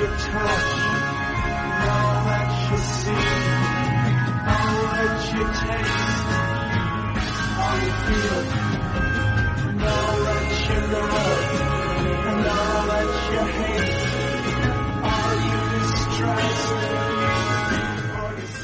you touch, and all that you see, all that you taste, all you feel, and all that you love, and all that you hate, all you distrust, all you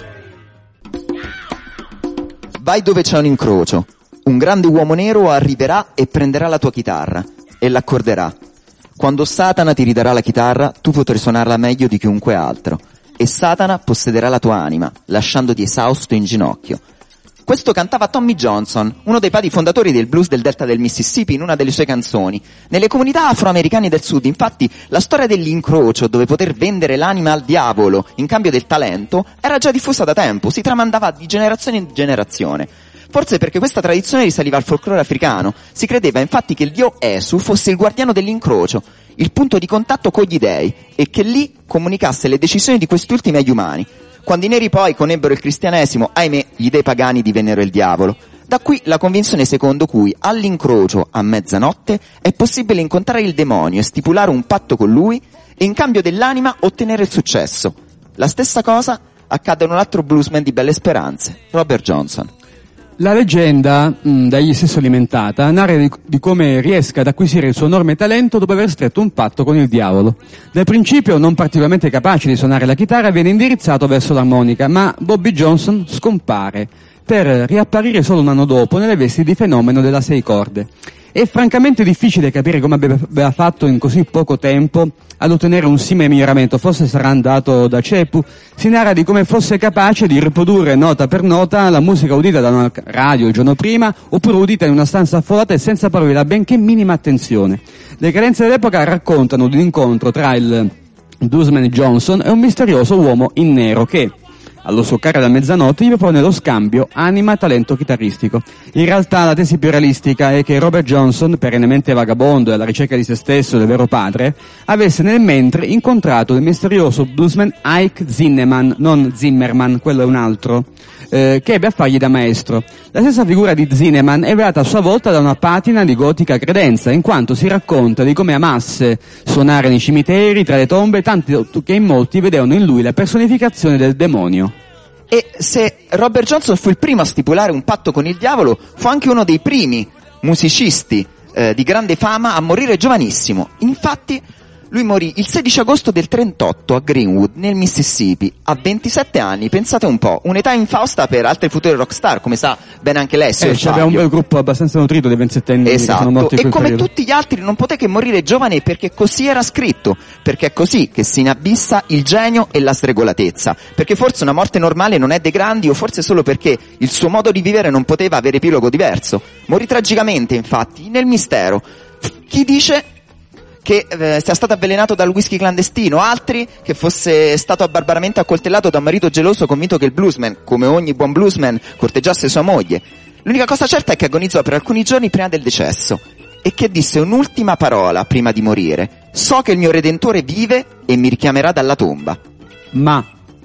say. Vai dove c'è un incrocio. Un grande uomo nero arriverà e prenderà la tua chitarra e l'accorderà. Quando Satana ti ridarà la chitarra, tu potrai suonarla meglio di chiunque altro. E Satana possederà la tua anima, lasciandoti esausto in ginocchio. Questo cantava Tommy Johnson, uno dei padri fondatori del blues del delta del Mississippi, in una delle sue canzoni. Nelle comunità afroamericane del sud, infatti, la storia dell'incrocio, dove poter vendere l'anima al diavolo in cambio del talento, era già diffusa da tempo, si tramandava di generazione in generazione. Forse perché questa tradizione risaliva al folklore africano. Si credeva infatti che il dio Esu fosse il guardiano dell'incrocio, il punto di contatto con gli dei, e che lì comunicasse le decisioni di questi ultimi agli umani. Quando i neri poi conebbero il cristianesimo, ahimè, gli dei pagani divennero il diavolo. Da qui la convinzione secondo cui all'incrocio, a mezzanotte, è possibile incontrare il demonio e stipulare un patto con lui e in cambio dell'anima ottenere il successo. La stessa cosa accade a un altro bluesman di belle speranze, Robert Johnson. La leggenda, da egli stesso alimentata, narra di come riesca ad acquisire il suo enorme talento dopo aver stretto un patto con il diavolo. Dal principio, non particolarmente capace di suonare la chitarra, viene indirizzato verso l'armonica, ma Bobby Johnson scompare, per riapparire solo un anno dopo nelle vesti di fenomeno della 6 corde. È francamente difficile capire come abbia fatto in così poco tempo ad ottenere un simile miglioramento. Forse sarà andato da Cepu. Si narra di come fosse capace di riprodurre nota per nota la musica udita da una radio il giorno prima, oppure udita in una stanza affollata e senza parole, la benché minima attenzione. Le credenze dell'epoca raccontano di un incontro tra il bluesman Johnson e un misterioso uomo in nero che, allo scoccare da mezzanotte, gli propone lo scambio anima-talento chitarristico. In realtà la tesi più realistica è che Robert Johnson, perennemente vagabondo e alla ricerca di se stesso e del vero padre, avesse nel mentre incontrato il misterioso bluesman Ike Zinneman, non Zimmerman, quello è un altro, che ebbe a fargli da maestro. La stessa figura di Zinneman è velata a sua volta da una patina di gotica credenza, in quanto si racconta di come amasse suonare nei cimiteri, tra le tombe, tanto che in molti vedevano in lui la personificazione del demonio. E se Robert Johnson fu il primo a stipulare un patto con il diavolo, fu anche uno dei primi musicisti di grande fama a morire giovanissimo. Infatti lui morì il 16 agosto del 38 a Greenwood, nel Mississippi, a 27 anni, pensate un po', un'età infausta per altre future rockstar, come sa bene anche lei. C'aveva un bel gruppo abbastanza nutrito dei 27enni, esatto, che sono morti in e quel come periodo. tutti gli altri non poté che morire giovane, perché così era scritto, perché è così che si inabissa il genio e la sregolatezza, perché forse una morte normale non è dei grandi, o forse solo perché il suo modo di vivere non poteva avere epilogo diverso. Morì tragicamente, infatti, nel mistero. Chi dice che sia stato avvelenato dal whisky clandestino, altri che fosse stato barbaramente accoltellato da un marito geloso convinto che il bluesman, come ogni buon bluesman, corteggiasse sua moglie. L'unica cosa certa è che agonizzò per alcuni giorni prima del decesso e che disse un'ultima parola prima di morire: so che il mio Redentore vive e mi richiamerà dalla tomba. Ma,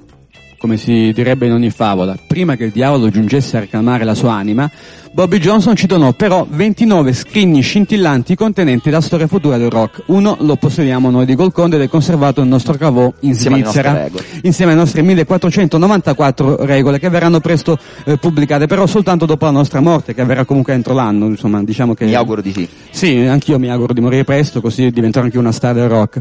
come si direbbe in ogni favola, prima che il diavolo giungesse a reclamare la sua anima, Bobby Johnson ci donò però 29 scrigni scintillanti contenenti la storia futura del rock. Uno lo possediamo noi di Golconda ed è conservato nel nostro cavò in Svizzera, insieme alle nostre 1494 regole che verranno presto pubblicate, però soltanto dopo la nostra morte, che avverrà comunque entro l'anno, insomma, diciamo che... Mi auguro di sì. Sì, anch'io mi auguro di morire presto, così diventerò anche una star del rock.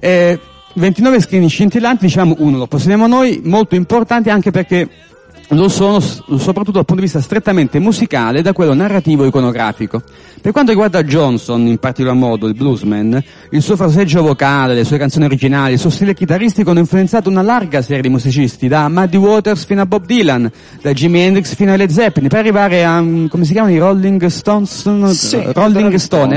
29 scrigni scintillanti, diciamo, uno lo possediamo noi, molto importanti anche perché lo sono soprattutto dal punto di vista strettamente musicale, da quello narrativo e iconografico. Per quanto riguarda Johnson, in particolar modo il bluesman, il suo fraseggio vocale, le sue canzoni originali, il suo stile chitarristico hanno influenzato una larga serie di musicisti, da Muddy Waters fino a Bob Dylan, da Jimi Hendrix fino a Led Zeppelin, per arrivare a, come si chiamano, i Rolling Stones? Sì, Rolling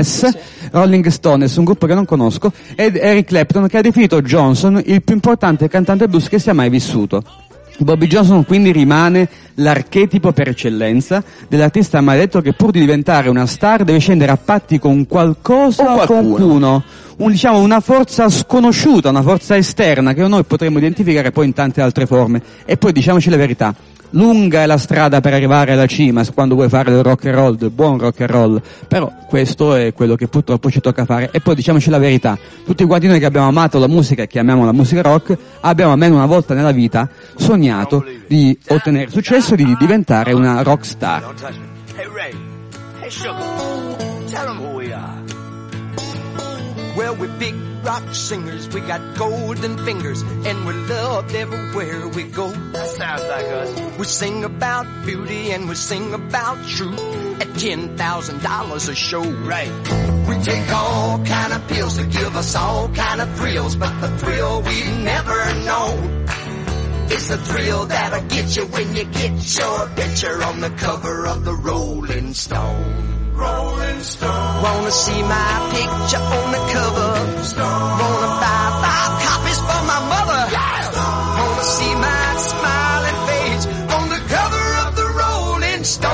Stones, un gruppo che non conosco, ed Eric Clapton, che ha definito Johnson il più importante cantante blues che sia mai vissuto. Bobby Johnson quindi rimane l'archetipo per eccellenza dell'artista maledetto che pur di diventare una star deve scendere a patti con qualcosa o qualcuno, diciamo una forza sconosciuta, una forza esterna che noi potremmo identificare poi in tante altre forme. E poi diciamoci la verità, lunga è la strada per arrivare alla cima quando vuoi fare del rock and roll, del buon rock and roll, però questo è quello che purtroppo ci tocca fare. E poi diciamoci la verità, tutti quanti noi che abbiamo amato la musica e che amiamo la musica rock abbiamo almeno una volta nella vita sognato di ottenere successo e di diventare una rock star. Don't touch me. Hey, Ray. Hey, Sugar. Tell them who we are. Well, we're big rock singers. We got golden fingers, and we're loved everywhere we go. That sounds like us. We sing about beauty and we sing about truth at $10,000 a show. Right. We take all kind of pills to give us all kind of thrills, but the thrill we've never known is the thrill that'll get you when you get your picture on the cover of the Rolling Stone. Rolling Stone. Wanna see my picture on the cover? Stone. Wanna buy 5 copies for my mother? Yeah. Wanna see my smiling face on the cover of the Rolling Stone?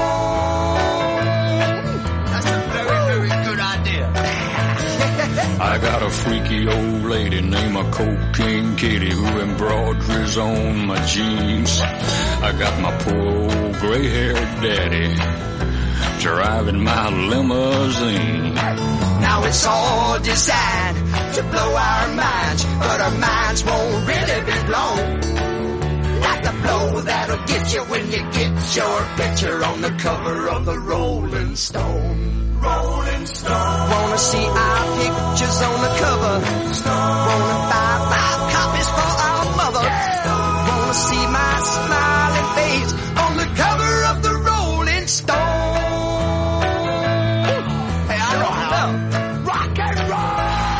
That's a very, very good idea. I got a freaky old lady named a Cocaine Kitty who embroiders on my jeans. I got my poor old gray-haired daddy driving my limousine. Now it's all designed to blow our minds, but our minds won't really be blown like the blow that'll get you when you get your picture on the cover of the Rolling Stone. Rolling Stone. Wanna see our pictures on the cover? Stone. Wanna buy 5 copies for our mother? Yeah. Wanna see my smiling face on the cover of the Rolling Stone? Hey, I know how. Rock and roll!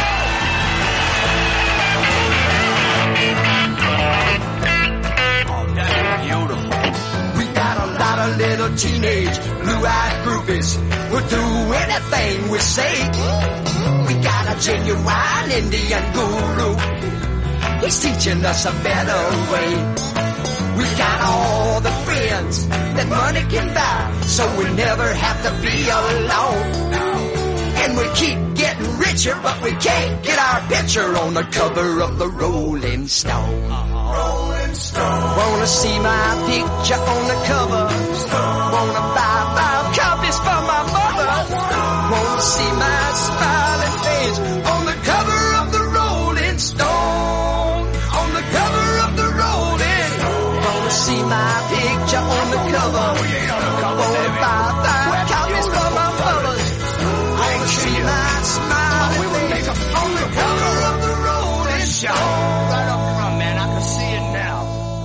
Oh, that's beautiful. We got a lot of little teenage blue-eyed groupies who'll do anything we say. We got a genuine Indian guru. He's teaching us a better way. We got all the friends that money can buy, so we never have to be alone. And we keep getting richer, but we can't get our picture on the cover of the Rolling Stone. Rolling Stone. Wanna see my picture on the cover? Wanna buy 5 copies for my mother? Wanna see my smiling face on the cover of the Rolling Stone? On the cover of the Rolling Stone. Wanna see my picture on the cover? Wanna buy 5 copies for my mother? Wanna see my smiling face on the cover of the Rolling Stone? Right up front, man, I can see it now.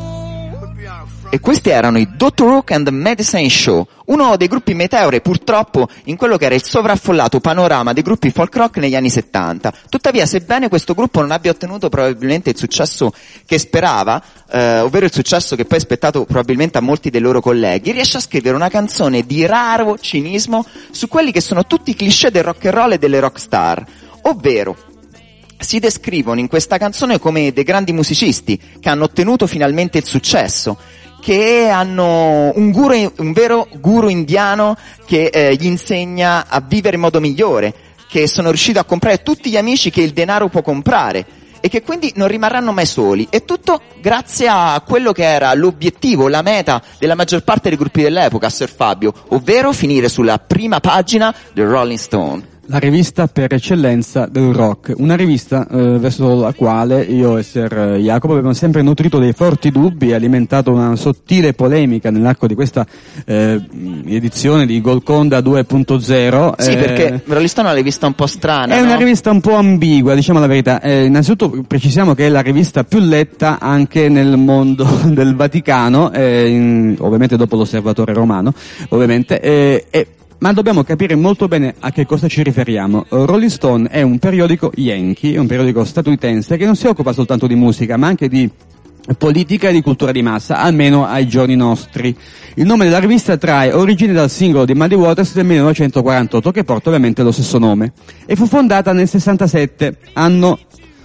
E questi erano i Dr. Hook and the Medicine Show, uno dei gruppi meteore purtroppo in quello che era il sovraffollato panorama dei gruppi folk rock negli anni 70. Tuttavia, sebbene questo gruppo non abbia ottenuto probabilmente il successo che sperava, ovvero il successo che poi è spettato probabilmente a molti dei loro colleghi, riesce a scrivere una canzone di raro cinismo su quelli che sono tutti i cliché del rock and roll e delle rock star, ovvero si descrivono in questa canzone come dei grandi musicisti che hanno ottenuto finalmente il successo, che hanno un vero guru indiano che gli insegna a vivere in modo migliore, che sono riusciti a comprare tutti gli amici che il denaro può comprare e che quindi non rimarranno mai soli, e tutto grazie a quello che era l'obiettivo, la meta della maggior parte dei gruppi dell'epoca, Sir Fabio, ovvero finire sulla prima pagina del Rolling Stone. La rivista per eccellenza del rock, una rivista verso la quale io e Sir Jacopo abbiamo sempre nutrito dei forti dubbi e alimentato una sottile polemica nell'arco di questa edizione di Golconda 2.0. Sì, perché Rolling Stone è una rivista un po' strana, è no? una rivista un po' ambigua, diciamo la verità. Innanzitutto precisiamo che è la rivista più letta anche nel mondo del Vaticano, ovviamente dopo l'Osservatore Romano, ovviamente, ma dobbiamo capire molto bene a che cosa ci riferiamo. Rolling Stone è un periodico yankee, è un periodico statunitense che non si occupa soltanto di musica, ma anche di politica e di cultura di massa, almeno ai giorni nostri. Il nome della rivista trae origine dal singolo di Muddy Waters del 1948, che porta ovviamente lo stesso nome, e fu fondata nel 67, anno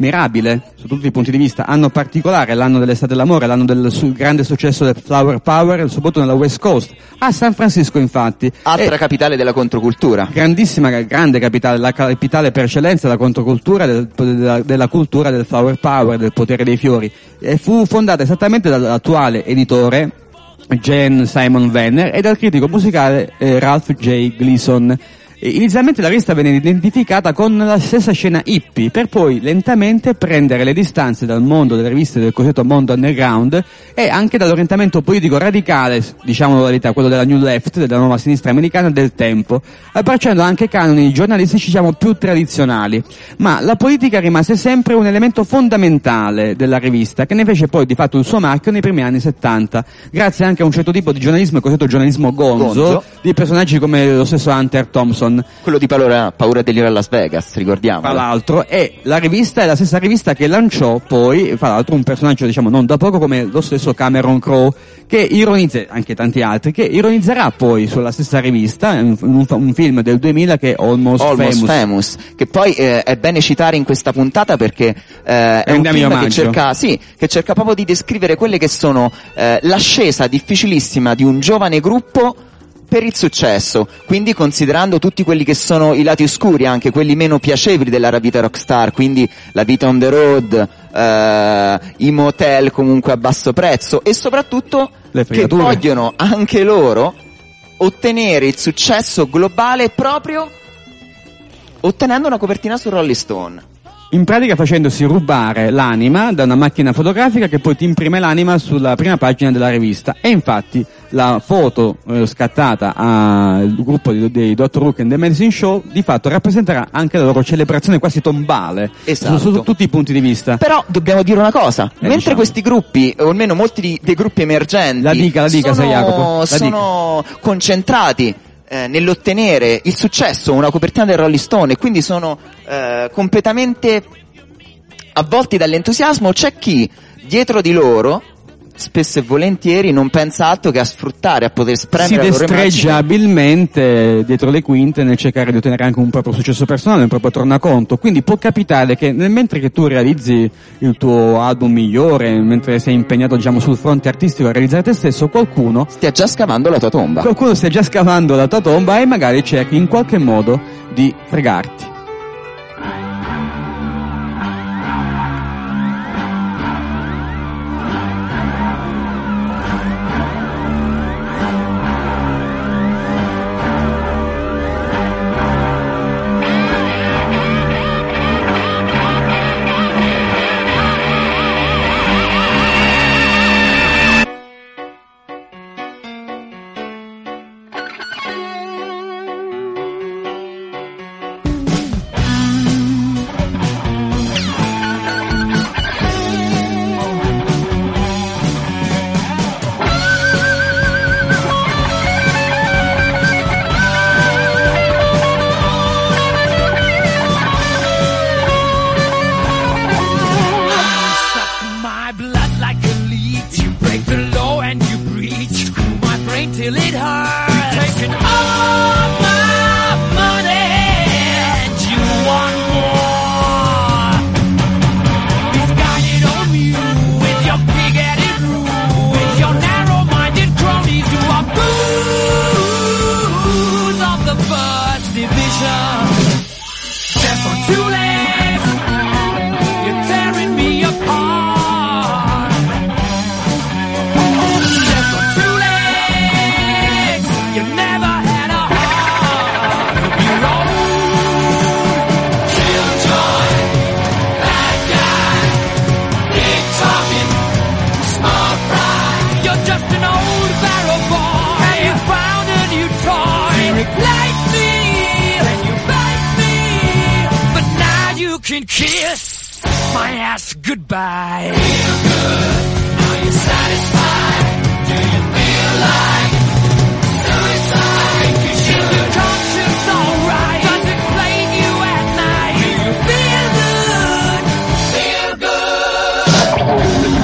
mirabile su tutti i punti di vista, anno particolare, l'anno dell'estate dell'amore, l'anno del grande successo del Flower Power, soprattutto nella West Coast, a San Francisco infatti. Altra capitale della controcultura. Grande capitale, la capitale per eccellenza della controcultura, della cultura del Flower Power, del potere dei fiori, e fu fondata esattamente dall'attuale editore Jan Simon Venner e dal critico musicale Ralph J. Gleason. Inizialmente la rivista venne identificata con la stessa scena hippie, per poi lentamente prendere le distanze dal mondo delle riviste del cosiddetto mondo underground e anche dall'orientamento politico radicale, diciamo la verità, quello della New Left, della nuova sinistra americana del tempo, abbracciando anche canoni giornalistici diciamo più tradizionali. Ma la politica rimase sempre un elemento fondamentale della rivista, che ne fece poi di fatto il suo marchio nei primi anni 70, grazie anche a un certo tipo di giornalismo, il cosiddetto giornalismo gonzo, di personaggi come lo stesso Hunter Thompson. Quello di paura dell'ira a Las Vegas, ricordiamo. Tra l'altro, e la rivista è la stessa rivista che lanciò poi, tra l'altro, un personaggio diciamo non da poco come lo stesso Cameron Crowe, che ironizza, anche tanti altri, che ironizzerà poi sulla stessa rivista, un film del 2000 che è Almost Famous, che poi è bene citare in questa puntata perché è un film che cerca proprio di descrivere quelle che sono l'ascesa difficilissima di un giovane gruppo per il successo, quindi considerando tutti quelli che sono i lati oscuri, anche quelli meno piacevoli della vita rockstar, quindi la vita on the road, i motel comunque a basso prezzo e soprattutto che vogliono anche loro ottenere il successo globale proprio ottenendo una copertina su Rolling Stone. In pratica facendosi rubare l'anima da una macchina fotografica che poi ti imprime l'anima sulla prima pagina della rivista. E infatti la foto scattata al gruppo dei Dr. Hook and the Medicine Show di fatto rappresenterà anche la loro celebrazione quasi tombale, esatto, su tutti i punti di vista. Però dobbiamo dire una cosa, mentre questi gruppi, o almeno molti dei gruppi emergenti, la dica, sai Jacopo, sono concentrati nell'ottenere il successo, una copertina del Rolling Stone, e quindi sono completamente avvolti dall'entusiasmo, c'è chi dietro di loro spesso e volentieri non pensa altro che a sfruttare, a poter spremere la loro immagine. Si destreggia abilmente dietro le quinte nel cercare di ottenere anche un proprio successo personale, un proprio tornaconto. Quindi può capitare che mentre che tu realizzi il tuo album migliore, mentre sei impegnato diciamo sul fronte artistico a realizzare te stesso, qualcuno stia già scavando la tua tomba. Qualcuno stia già scavando la tua tomba e magari cerchi in qualche modo di fregarti. can kiss my ass goodbye. Feel good, are you satisfied? Do you feel like suicide? Is your conscience alright? Does it plague you at night? Do you feel good? Feel good.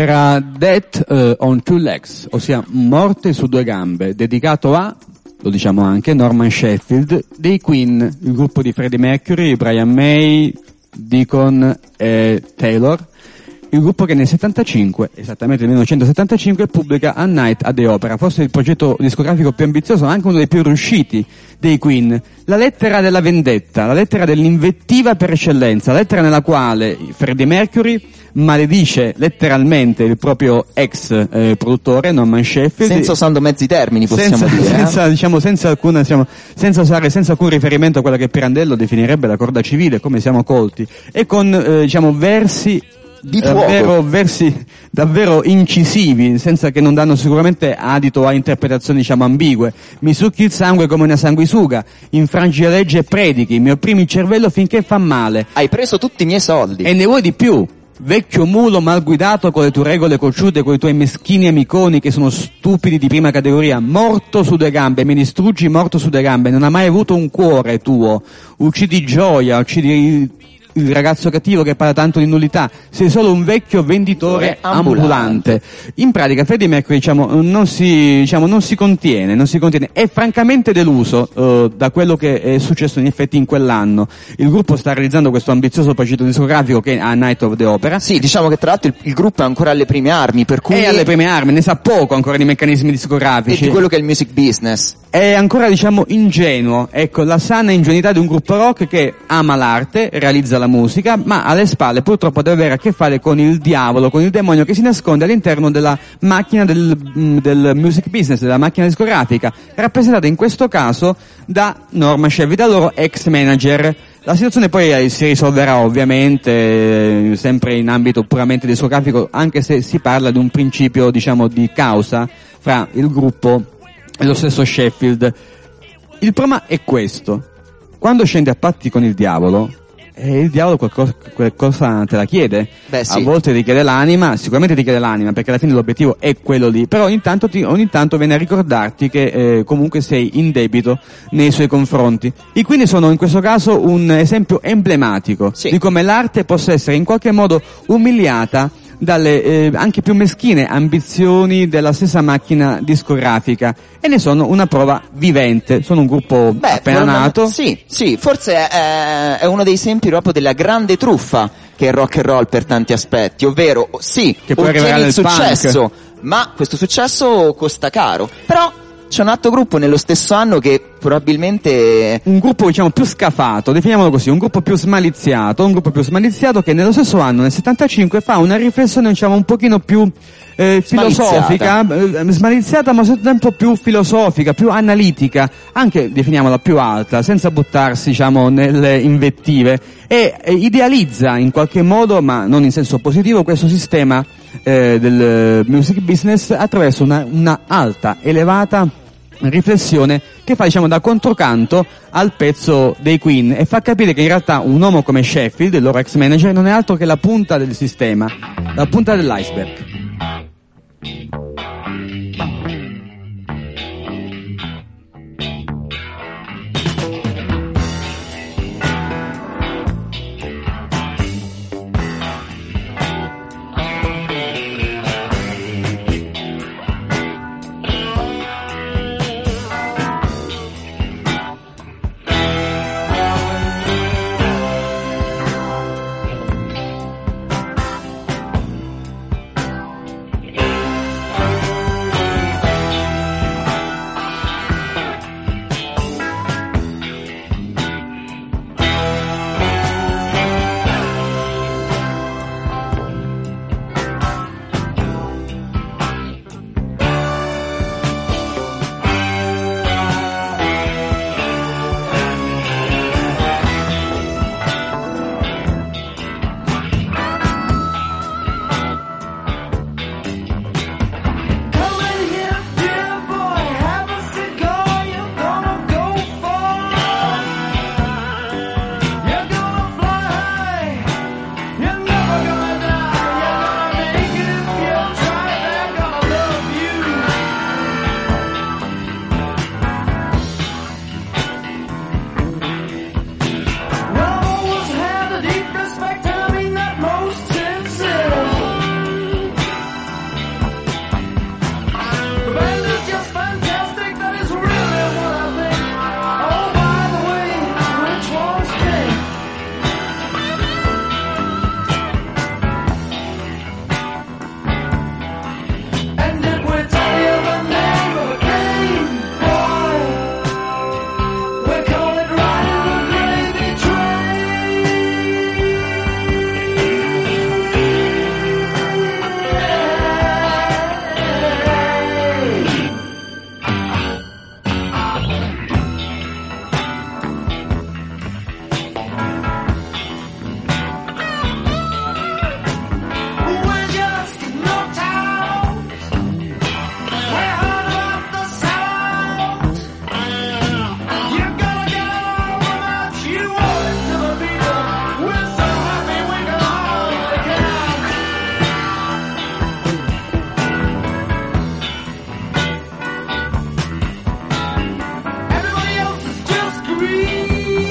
era Death on Two Legs, ossia Morte su due gambe, dedicato a, lo diciamo anche, Norman Sheffield, dei Queen, il gruppo di Freddie Mercury, Brian May, Deacon e Taylor, il gruppo che nel 75, esattamente nel 1975, pubblica A Night at the Opera, forse il progetto discografico più ambizioso, anche uno dei più riusciti dei Queen. La lettera della vendetta, la lettera dell'invettiva per eccellenza, la lettera nella quale Freddie Mercury maledice letteralmente il proprio ex produttore, Norman Sheffield. Senza usando mezzi termini, possiamo dire. Senza alcun riferimento a quella che Pirandello definirebbe la corda civile, come siamo colti, e con versi di fuoco, versi davvero incisivi, senza che non danno sicuramente adito a interpretazioni ambigue. Mi succhi il sangue come una sanguisuga, infrangi la legge e predichi, mi opprimi il cervello finché fa male. Hai preso tutti i miei soldi. E ne vuoi di più? Vecchio mulo mal guidato con le tue regole cocciute, con i tuoi meschini amiconi che sono stupidi di prima categoria, morto su due gambe, mi distruggi morto su due gambe, non ha mai avuto un cuore tuo, uccidi Gioia, uccidi il ragazzo cattivo che parla tanto di nullità, sei solo un vecchio venditore ambulante. In pratica Freddie Mercury non si contiene, è francamente deluso da quello che è successo in effetti in quell'anno. Il gruppo sta realizzando questo ambizioso progetto discografico che è A Night of the Opera. Sì, diciamo che tra l'altro il gruppo è ancora alle prime armi, per cui è alle prime armi, ne sa poco ancora di meccanismi discografici e di quello che è il music business. È ancora ingenuo, ecco, la sana ingenuità di un gruppo rock che ama l'arte, realizza la musica, ma alle spalle purtroppo deve avere a che fare con il diavolo, con il demonio che si nasconde all'interno della macchina del music business, della macchina discografica, rappresentata in questo caso da Norman Sheffield, da loro ex manager. La situazione poi si risolverà ovviamente sempre in ambito puramente discografico, anche se si parla di un principio di causa fra il gruppo e lo stesso Sheffield. Il problema è questo: quando scendi a patti con il diavolo qualcosa te la chiede. Beh, sì. A volte ti chiede l'anima, sicuramente ti chiede l'anima, perché alla fine l'obiettivo è quello lì, però ogni tanto viene a ricordarti che comunque sei in debito nei suoi confronti. I Queen sono in questo caso un esempio emblematico di come l'arte possa essere in qualche modo umiliata dalle anche più meschine ambizioni della stessa macchina discografica, e ne sono una prova vivente. Sono un gruppo appena nato. Sì, forse è uno dei esempi proprio della grande truffa che è rock and roll per tanti aspetti, ovvero che poi ottieni il successo, ma questo successo costa caro. Però c'è un altro gruppo nello stesso anno che probabilmente un gruppo più scafato, definiamolo così, un gruppo più smaliziato che nello stesso anno, nel 75, fa una riflessione un pochino più filosofica, smaliziata, ma al stesso tempo più filosofica, più analitica, anche definiamola più alta, senza buttarsi nelle invettive, e idealizza in qualche modo, ma non in senso positivo, questo sistema del music business attraverso una alta, elevata riflessione che fa da controcanto al pezzo dei Queen, e fa capire che in realtà un uomo come Sheffield, il loro ex manager, non è altro che la punta del sistema, la punta dell'iceberg.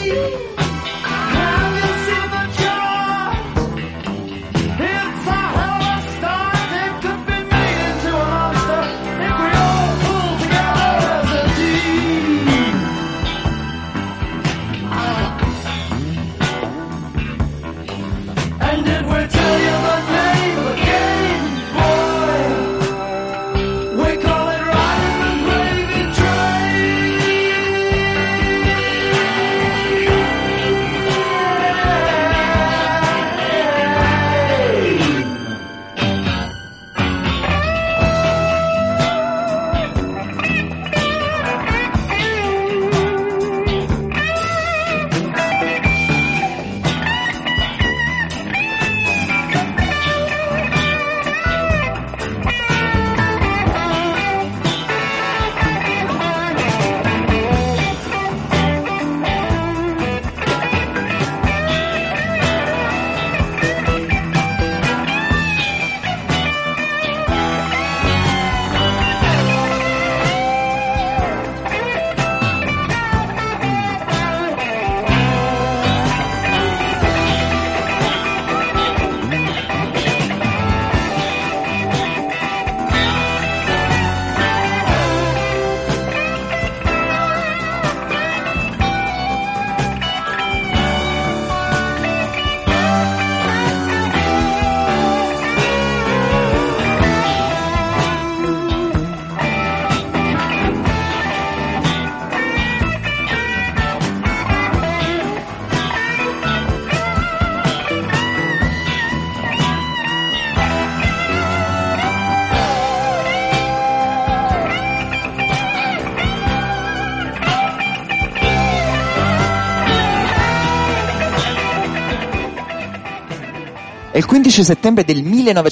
È il 15 settembre del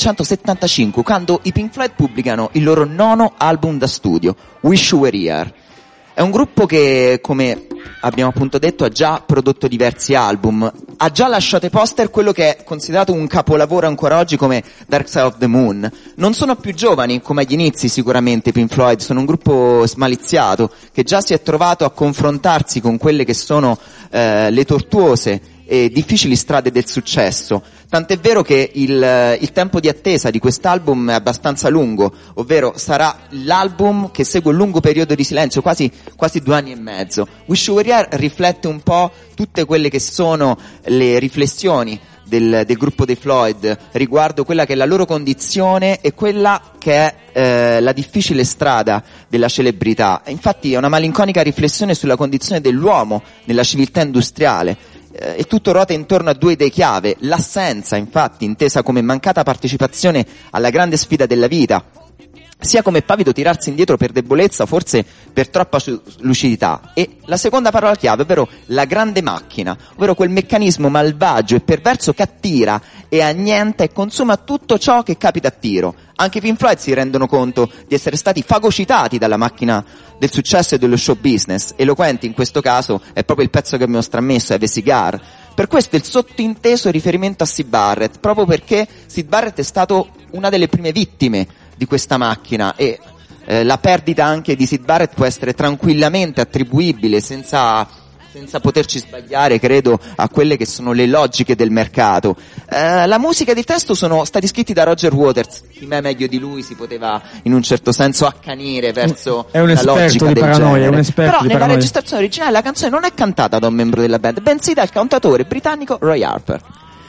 1975 quando i Pink Floyd pubblicano il loro 9º album da studio, Wish You Were Here. È un gruppo che, come abbiamo appunto detto, ha già prodotto diversi album, ha già lasciato ai poster quello che è considerato un capolavoro ancora oggi come Dark Side of the Moon. Non sono più giovani, come agli inizi sicuramente i Pink Floyd, sono un gruppo smaliziato che già si è trovato a confrontarsi con quelle che sono le tortuose e difficili strade del successo. Tant'è vero che il tempo di attesa di quest'album è abbastanza lungo, ovvero sarà l'album che segue un lungo periodo di silenzio, quasi 2 anni e mezzo. Wish You Were Here riflette un po' tutte quelle che sono le riflessioni del gruppo dei Floyd riguardo quella che è la loro condizione e quella che è la difficile strada della celebrità. Infatti è una malinconica riflessione sulla condizione dell'uomo nella civiltà industriale. E tutto ruota intorno a 2 idee chiave: l'assenza, infatti, intesa come mancata partecipazione alla grande sfida della vita, sia come pavido tirarsi indietro per debolezza, forse per troppa lucidità, e la seconda parola chiave, ovvero la grande macchina, ovvero quel meccanismo malvagio e perverso che attira e annienta e consuma tutto ciò che capita a tiro. Anche i Pink Floyd si rendono conto di essere stati fagocitati dalla macchina del successo e dello show business. Eloquente in questo caso è proprio il pezzo che mi ho stramesso, Have a Cigar. Per questo il sottinteso riferimento a Syd Barrett, proprio perché Syd Barrett è stato una delle prime vittime di questa macchina, e la perdita anche di Syd Barrett può essere tranquillamente attribuibile, senza poterci sbagliare, credo, a quelle che sono le logiche del mercato. La musica ed il testo sono stati scritti da Roger Waters. Di me meglio di lui si poteva in un certo senso accanire verso la logica del genere. È un esperto però di nella paranoia. registrazione originale la canzone non è cantata da un membro della band, bensì dal cantautore britannico Roy Harper.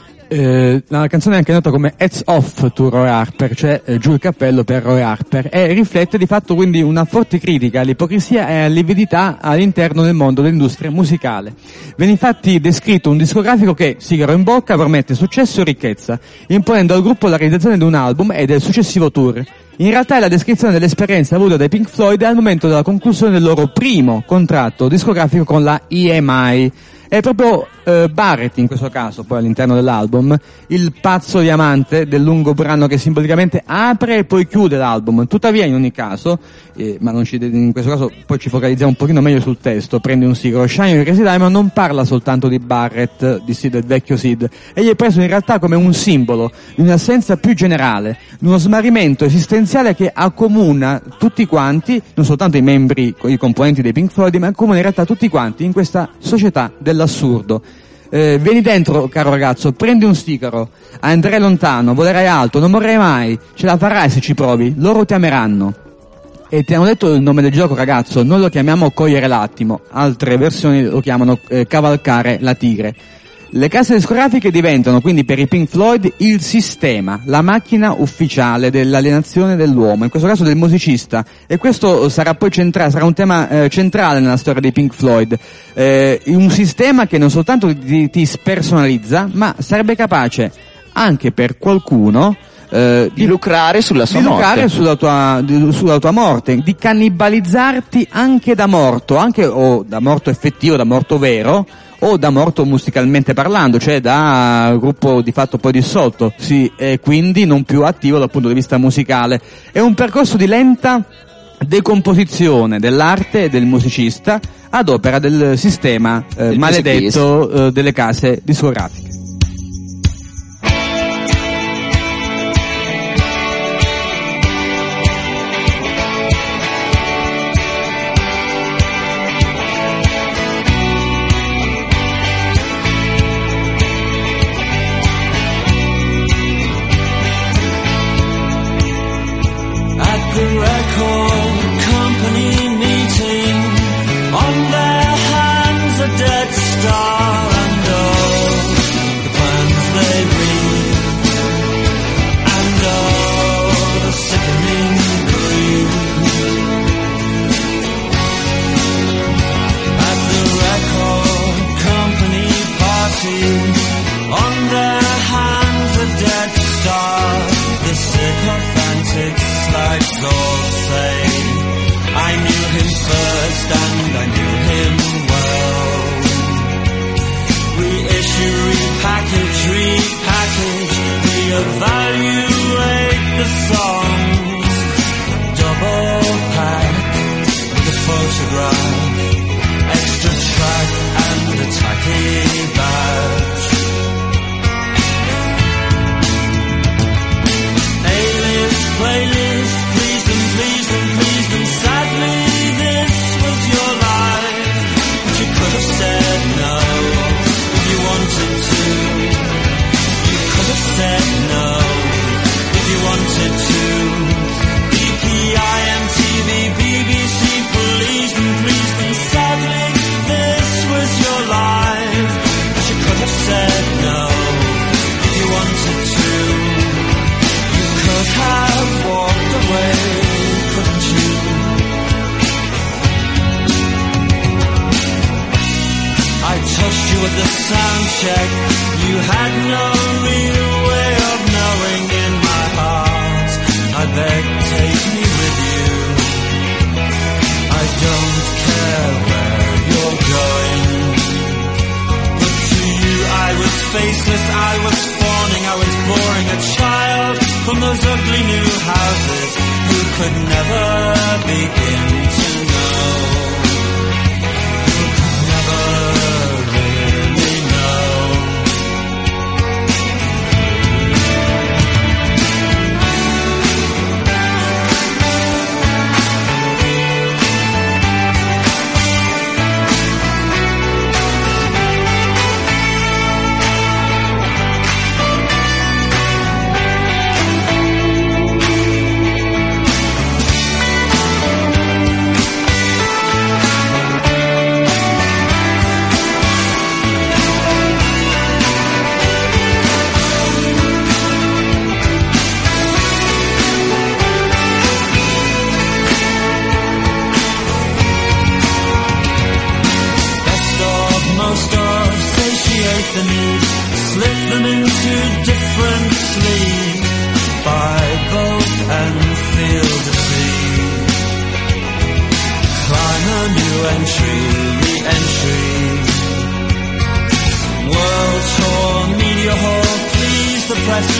La canzone è anche nota come Hats Off to Roy Harper, cioè giù il cappello per Roy Harper, e riflette di fatto quindi una forte critica all'ipocrisia e all'avidità all'interno del mondo dell'industria musicale. Viene infatti descritto un discografico che, sigaro in bocca, promette successo e ricchezza, imponendo al gruppo la realizzazione di un album e del successivo tour. In realtà è la descrizione dell'esperienza avuta dai Pink Floyd al momento della conclusione del loro primo contratto discografico con la EMI. È proprio Barrett in questo caso, poi all'interno dell'album, il pazzo diamante del lungo brano che simbolicamente apre e poi chiude l'album. Tuttavia in ogni caso, ma in questo caso poi ci focalizziamo un pochino meglio sul testo, Prendi un sigaro, Shine Your Crazy Diamond non parla soltanto di Barrett, di Sid, del vecchio Sid, egli è preso in realtà come un simbolo di un'assenza più generale, di uno smarrimento esistenziale che accomuna tutti quanti, non soltanto i membri, i componenti dei Pink Floyd, ma accomuna in realtà tutti quanti in questa società dell'assurdo. Vieni dentro, caro ragazzo, prendi un sigaro, andrai lontano, volerai alto, non morrai mai, ce la farai se ci provi, loro ti ameranno. E ti hanno detto il nome del gioco, ragazzo, noi lo chiamiamo cogliere l'attimo, altre versioni lo chiamano cavalcare la tigre. Le case discografiche diventano quindi per i Pink Floyd il sistema, la macchina ufficiale dell'alienazione dell'uomo, in questo caso del musicista, e questo sarà poi sarà un tema centrale nella storia dei Pink Floyd, un sistema che non soltanto ti spersonalizza, ma sarebbe capace anche per qualcuno di lucrare sulla sua morte, lucrare sulla tua morte, di cannibalizzarti anche da morto, anche o da morto effettivo, da morto vero, o da morto musicalmente parlando, cioè da gruppo di fatto poi dissolto, quindi non più attivo dal punto di vista musicale. È un percorso di lenta decomposizione dell'arte e del musicista ad opera del sistema maledetto delle case discografiche.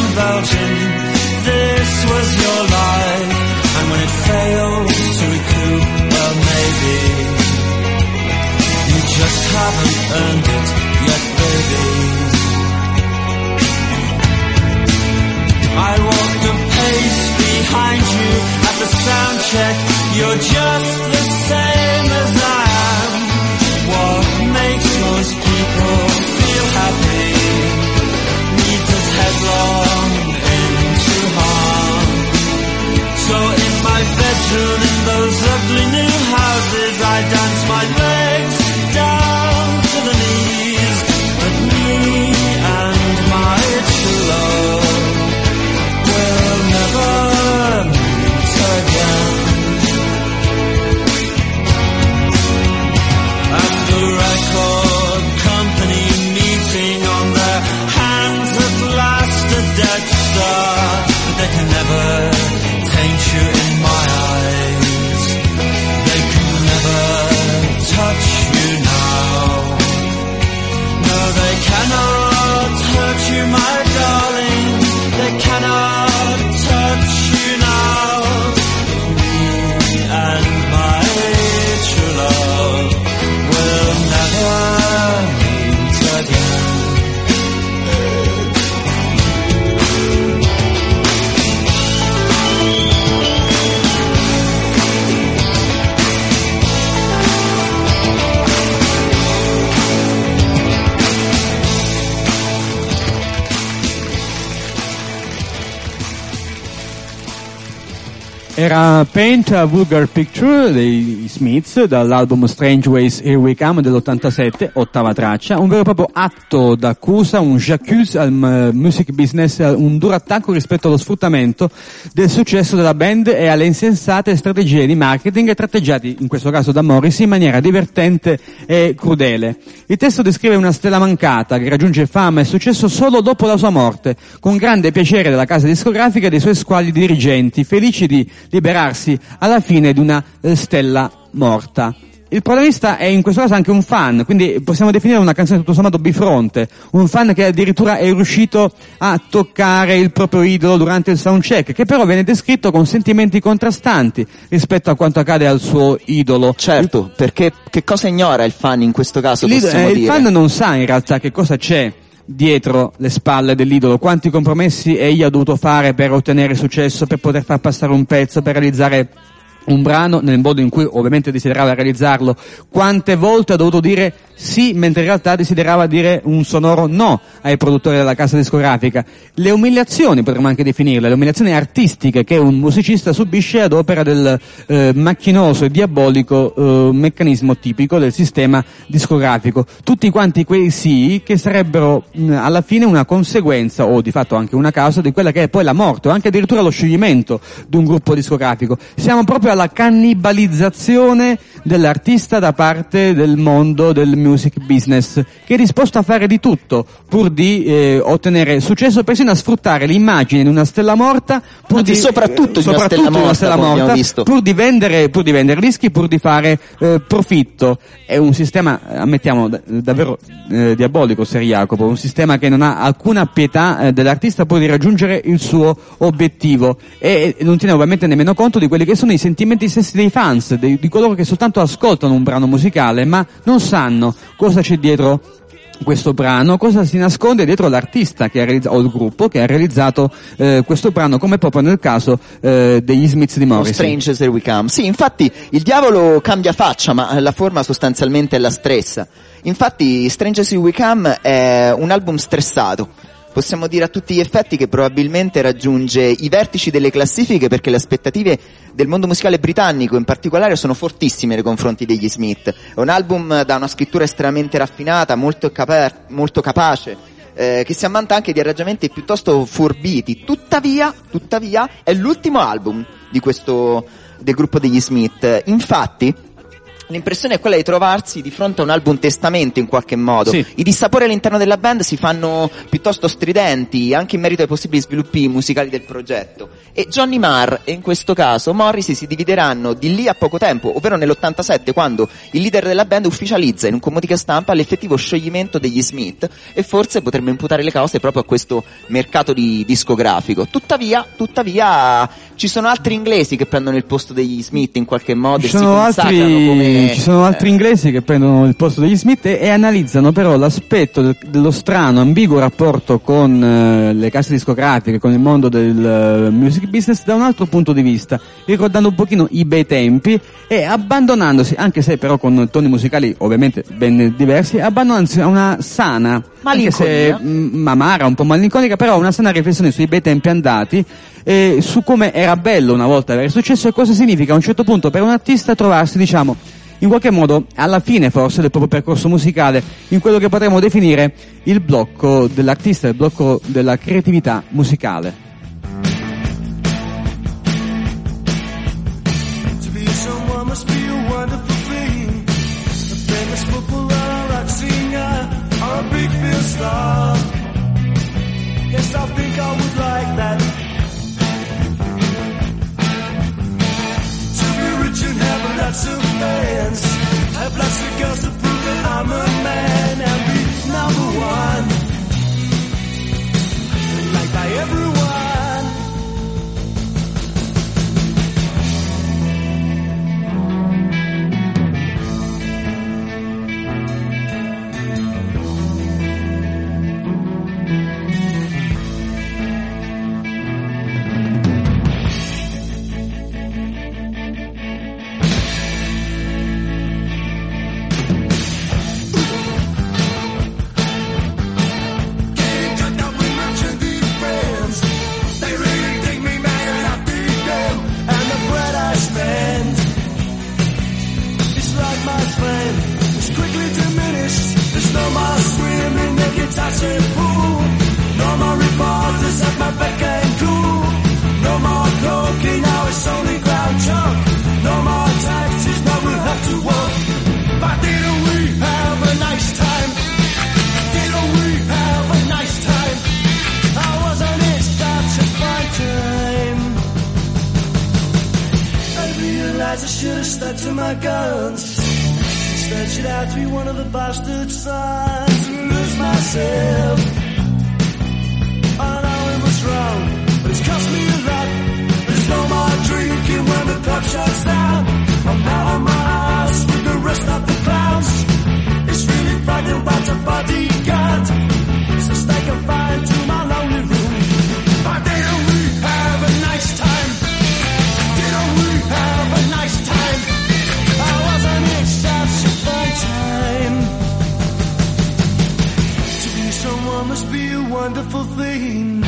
Belgium. This was your life, and when it failed to recoup, well maybe you just haven't earned it yet, baby. I walked a pace behind you at the sound check. You're just the same as I am. What makes most people feel happy leads us headlong into harm. So in my bedroom, in those ugly new houses, I dance my legs down to the knees. But me and my true love will never meet again. And the record company meeting on their hands at last, a dead star, but they can never taint you in my eyes. They can never touch you now. No, they cannot hurt you, my darling. They cannot touch you now. Me and my true love will never meet again. Era Paint a Vulgar Picture dei Smiths dall'album Strange Ways Here We Come dell'87, ottava traccia, un vero e proprio atto d'accusa, un j'accuse al music business, un duro attacco rispetto allo sfruttamento del successo della band e alle insensate strategie di marketing tratteggiati in questo caso da Morrissey in maniera divertente e crudele. Il testo descrive una stella mancata che raggiunge fama e successo solo dopo la sua morte, con grande piacere della casa discografica e dei suoi squalidi dirigenti, felici di liberarsi alla fine di una stella morta. Il protagonista è in questo caso anche un fan, quindi possiamo definire una canzone tutto sommato bifronte, un fan che addirittura è riuscito a toccare il proprio idolo durante il soundcheck, che però viene descritto con sentimenti contrastanti rispetto a quanto accade al suo idolo. Certo, perché che cosa ignora il fan in questo caso, il possiamo dire? fan non sa in realtà che cosa c'è dietro le spalle dell'idolo, quanti compromessi egli ha dovuto fare per ottenere successo, per poter far passare un pezzo, per realizzare un brano nel modo in cui ovviamente desiderava realizzarlo, quante volte ha dovuto dire sì mentre in realtà desiderava dire un sonoro no ai produttori della casa discografica, le umiliazioni potremmo anche definirle, le umiliazioni artistiche che un musicista subisce ad opera del macchinoso e diabolico meccanismo tipico del sistema discografico, tutti quanti quei sì che sarebbero alla fine una conseguenza o di fatto anche una causa di quella che è poi la morte o anche addirittura lo scioglimento di un gruppo discografico. Siamo proprio alla cannibalizzazione dell'artista da parte del mondo del music business, che è disposto a fare di tutto pur di ottenere successo, persino a sfruttare l'immagine di una stella morta, soprattutto di una stella morta, visto. pur di vendere dischi, pur di fare profitto. È un sistema, ammettiamo, davvero diabolico, Ser Jacopo, un sistema che non ha alcuna pietà dell'artista pur di raggiungere il suo obiettivo e non tiene ovviamente nemmeno conto di quelli che sono i sentimenti stessi dei fans, di coloro che soltanto ascoltano un brano musicale ma non sanno cosa c'è dietro questo brano, cosa si nasconde dietro l'artista che ha realizzato, o il gruppo che ha realizzato questo brano, come proprio nel caso degli Smiths di Morrissey. Strange As We Come. Sì, infatti il diavolo cambia faccia, ma la forma sostanzialmente è la stessa. Infatti Strange As We Come è un album stressato. Possiamo dire a tutti gli effetti che probabilmente raggiunge i vertici delle classifiche perché le aspettative del mondo musicale britannico in particolare sono fortissime nei confronti degli Smith. È un album da una scrittura estremamente raffinata, molto capace, che si ammanta anche di arrangiamenti piuttosto forbiti. Tuttavia è l'ultimo album del gruppo degli Smith. Infatti L'impressione è quella di trovarsi di fronte a un album testamento in qualche modo. Sì. I dissapori all'interno della band si fanno piuttosto stridenti, anche in merito ai possibili sviluppi musicali del progetto. E Johnny Marr e in questo caso Morrissey si divideranno di lì a poco tempo, ovvero nell'87, quando il leader della band ufficializza in un comunicato stampa l'effettivo scioglimento degli Smith, e forse potremmo imputare le cause proprio a questo mercato discografico. Tuttavia ci sono altri inglesi che prendono il posto degli Smith in qualche modo e si consacrano come ci sono altri inglesi che prendono il posto degli Smith e analizzano però l'aspetto dello strano, ambiguo rapporto con le case discografiche, con il mondo del music business da un altro punto di vista, ricordando un pochino i bei tempi e abbandonandosi, anche se però con toni musicali ovviamente ben diversi, abbandonandosi a una sana, anche se amara, un po' malinconica, però una sana riflessione sui bei tempi andati, su come era bello una volta avere successo e cosa significa a un certo punto per un artista trovarsi, diciamo, in qualche modo alla fine forse del proprio percorso musicale, in quello che potremmo definire il blocco dell'artista, il blocco della creatività musicale. To be someone must be a wonderful thing. A famous footballer, a rock singer, or a big film star. Yes, I think I would like that. To be rich and have lots of fans, have lots of girls to prove that I'm a man, and be number one, liked by everyone. I should have stuck to my guns. Instead, should have to be one of the bastard sons and lose myself. I know it was wrong, but it's cost me a lot. There's no more drinking when the club shuts down. I'm out on my ass with the rest of the clowns. It's really frightening about a bodyguard. So stay confined to my lonely room. But didn't we have a nice time? Didn't we have a nice time? I wasn't it such a fun time? To be someone must be a wonderful thing.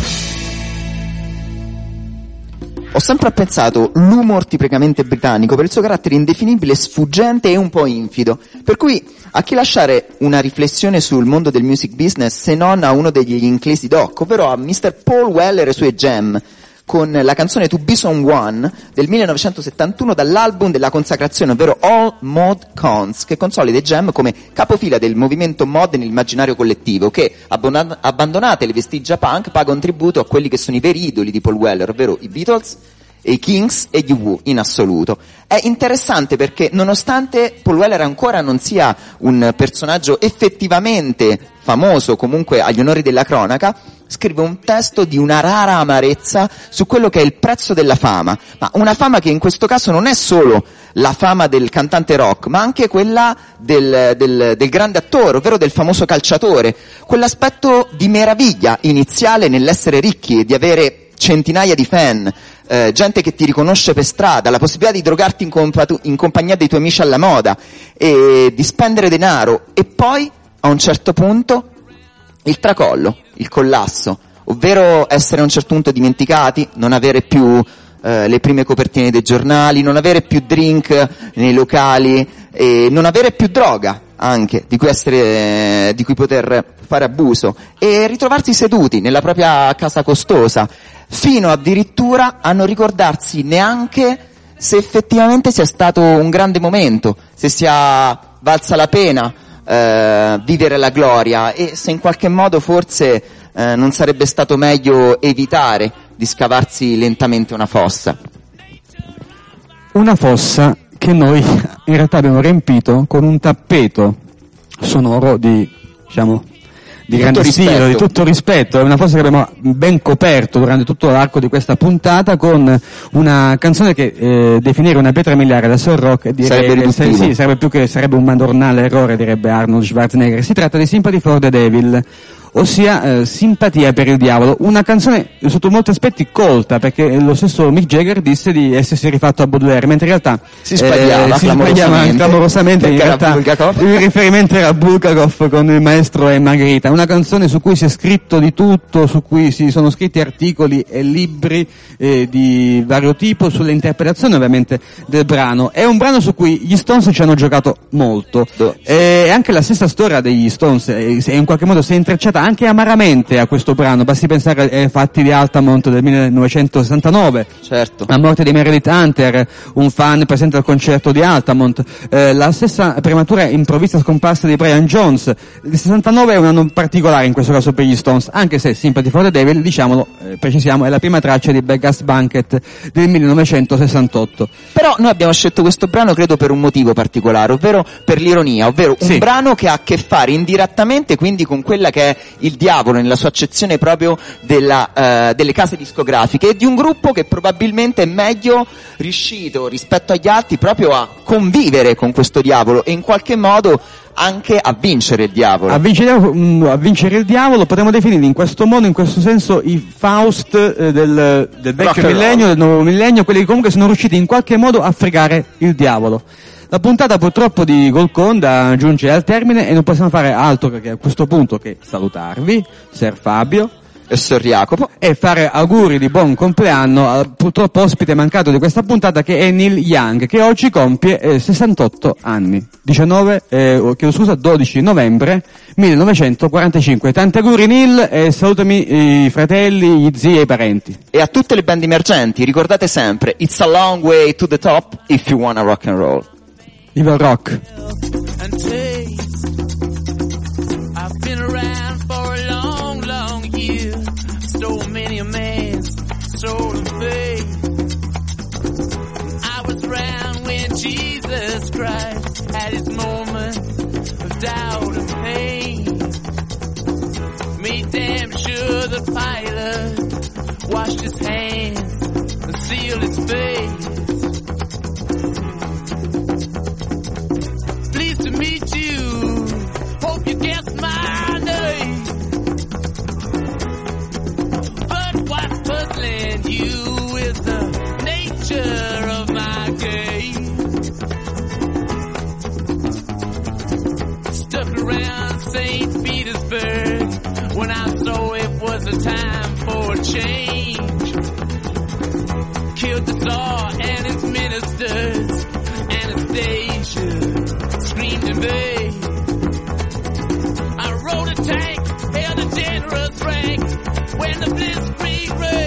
Ho sempre apprezzato l'humor tipicamente britannico per il suo carattere indefinibile, sfuggente e un po' infido, per cui a chi lasciare una riflessione sul mondo del music business se non a uno degli inglesi doc, ovvero a Mr. Paul Weller e i suoi Jam, con la canzone To Be Someone del 1971 dall'album della consacrazione, ovvero All Mod Cons, che consolida i Jam come capofila del movimento mod nell'immaginario collettivo, che, abbandonate le vestigia punk, paga un tributo a quelli che sono i veri idoli di Paul Weller, ovvero i Beatles, e i Kings e gli Who in assoluto. È interessante perché nonostante Paul Weller ancora non sia un personaggio effettivamente famoso, comunque agli onori della cronaca, scrive un testo di una rara amarezza su quello che è il prezzo della fama, ma una fama che in questo caso non è solo la fama del cantante rock, ma anche quella del grande attore, ovvero del famoso calciatore, quell'aspetto di meraviglia iniziale nell'essere ricchi e di avere centinaia di fan, gente che ti riconosce per strada, la possibilità di drogarti in compagnia dei tuoi amici alla moda e di spendere denaro, e poi a un certo punto il tracollo, il collasso, ovvero essere a un certo punto dimenticati, non avere più le prime copertine dei giornali, non avere più drink nei locali, e non avere più droga anche di cui poter fare abuso, e ritrovarsi seduti nella propria casa costosa, fino addirittura a non ricordarsi neanche se effettivamente sia stato un grande momento, se sia valsa la pena vivere la gloria, e se in qualche modo forse non sarebbe stato meglio evitare di scavarsi lentamente una fossa. Una fossa che noi in realtà abbiamo riempito con un tappeto sonoro di grande stile, di tutto rispetto. È una fossa che abbiamo ben coperto durante tutto l'arco di questa puntata con una canzone che definire una pietra miliare da soul rock sarebbe un madornale errore, direbbe Arnold Schwarzenegger. Si tratta di Sympathy for the Devil, ossia simpatia per il diavolo, una canzone sotto molti aspetti colta, perché lo stesso Mick Jagger disse di essersi rifatto a Baudelaire, mentre in realtà si sbagliava clamorosamente, in realtà il riferimento era Bulgakov con il maestro e Margherita, una canzone su cui si è scritto di tutto, su cui si sono scritti articoli e libri di vario tipo sulle interpretazioni ovviamente del brano. È un brano su cui gli Stones ci hanno giocato molto, e anche la stessa storia degli Stones in qualche modo si è intrecciata anche amaramente a questo brano. Basti pensare ai fatti di Altamont del 1969, certo, la morte di Meredith Hunter, un fan presente al concerto di Altamont, la stessa prematura improvvisa scomparsa di Brian Jones. Il 69 è un anno particolare in questo caso per gli Stones, anche se Sympathy for the Devil, diciamolo, precisiamo, è la prima traccia di Beggar's Banquet del 1968. Però noi abbiamo scelto questo brano credo per un motivo particolare, ovvero per l'ironia, ovvero un brano che ha a che fare indirettamente quindi con quella che è il diavolo nella sua accezione proprio delle case discografiche, e di un gruppo che probabilmente è meglio riuscito rispetto agli altri proprio a convivere con questo diavolo e in qualche modo anche a vincere il diavolo. A vincere il diavolo potremmo definire in questo modo, in questo senso, i Faust del vecchio millennio, del nuovo millennio, quelli che comunque sono riusciti in qualche modo a fregare il diavolo. La puntata purtroppo di Golconda giunge al termine e non possiamo fare altro che a questo punto che salutarvi, Ser Fabio e Ser Jacopo, e fare auguri di buon compleanno al purtroppo ospite mancato di questa puntata, che è Neil Young, che oggi compie 68 anni. 12 novembre 1945. Tanti auguri Neil, e salutami i fratelli, gli zii e i parenti. E a tutte le band emergenti, ricordate sempre, it's a long way to the top if you wanna rock and roll. Viva il rock! And taste. I've been around for a long, long year. Stole many a man's soul and faith. I was around when Jesus Christ had his moment of doubt and pain. Made damn sure the pilot washed his hands and sealed his face. Pleased to meet you. Hope you guessed my name. But what's puzzling you is the nature of my game. Stuck around St. Petersburg when I saw it was a time for a change. Killed the Tsar and his ministers. Anastasia screamed in vain. I rode a tank, held a generous rank when the blitzkrieg raged.